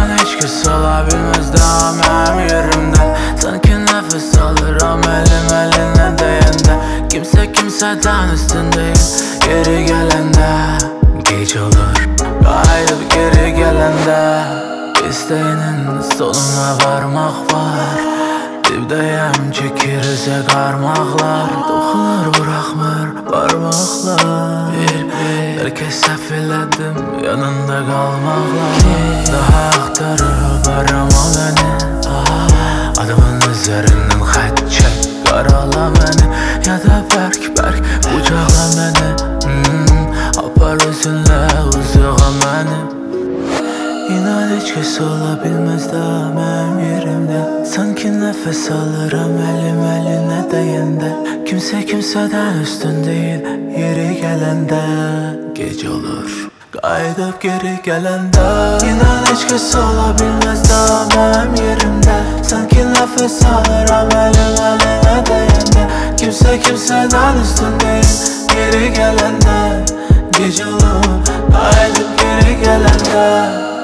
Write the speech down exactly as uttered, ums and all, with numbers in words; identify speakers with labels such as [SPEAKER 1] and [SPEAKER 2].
[SPEAKER 1] İnan hiç kes olabilmez daha benim yerimde. Sanki nefes alırım elim eline değende. Kimse kimseden üstün değil yeri gelende. Geç olur kayıp geri gelende. İsteğinin sonuna varmak var. Dibdeyim çekirse karmaklar. Dokunur bırakmır parmaklar. Bir bir bir kez sefilledim yanında kalmakla. Daha aktarıp arama beni. Adamın üzerinden hat çek karala beni. Ya da berk berk kucakla beni. hmm, Apar üzünle uzağa beni. İnan hiç kes olabilmez daha benim yerimde. Sanki nefes alırım elim eline değende. Kimse kimseden üstün değil yeri gelende. Gece olur kaydıp geri gelende. İnan hiç kes olabilmez daha benim yerimde. Sanki nefes alırım elim eline değende. Kimse kimseden üstün değil yeri gelende. Gece olur kaydıp geri gelende.